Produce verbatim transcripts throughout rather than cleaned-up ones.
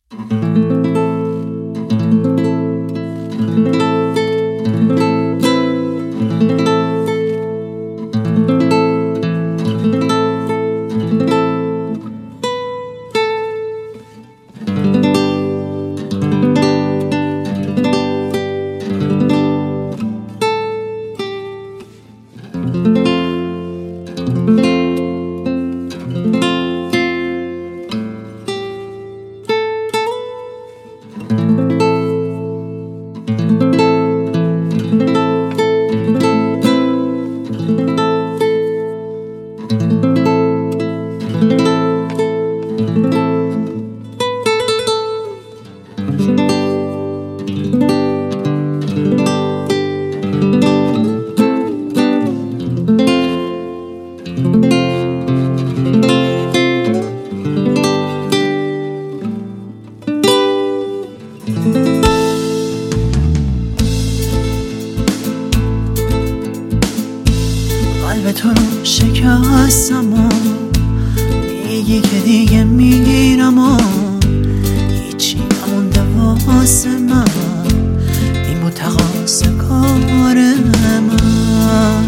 قلب تو رو شکستم و میگی که دیگه میگیرم و هیچی نمونده واسه من، این بود تقاص کار من.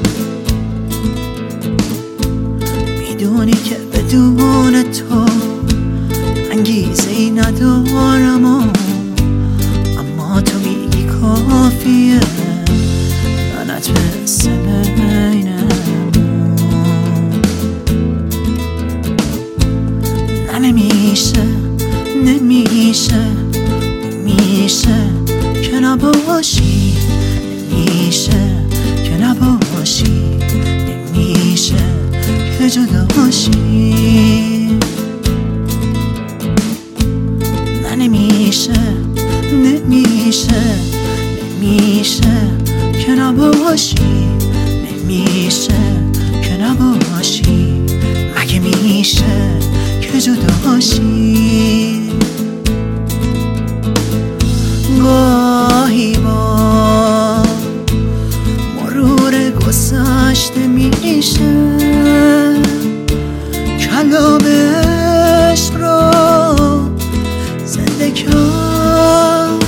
میدونی که بدون تو انگیزه ای ندارم و اما تو میگی کافیه منت بسه بینم. نه نمیشه نمیشه نمیشه که نباشی، نمیشه که نباشی، نمیشه که جدا باشی. نه نمیشه نمیشه نمیشه که نباشی، نمیشه که نباشی، مگه میشه که جدا باشی. گاهی با مرور گذشته میشه کلامش رو زنده کرد،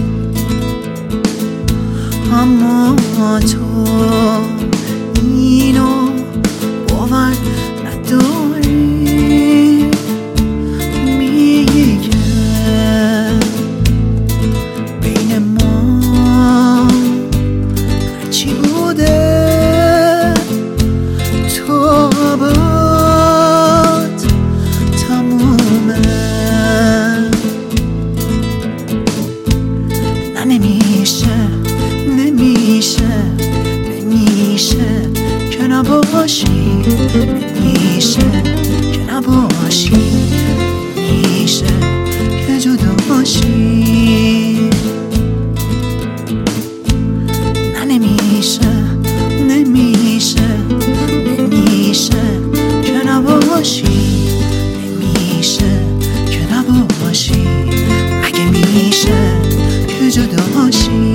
اما تو اینو باور نداری. میگی که بین ما هرچی بوده تو باد تمومه. نه نمیشه نمیشه نمیشه که نباشی، نمیشه که نباشی، نمیشه که جدا باشی. نه نمیشه نمیشه نمیشه که نباشی، نمیشه که نباشی، مگه میشه که جدا باشی.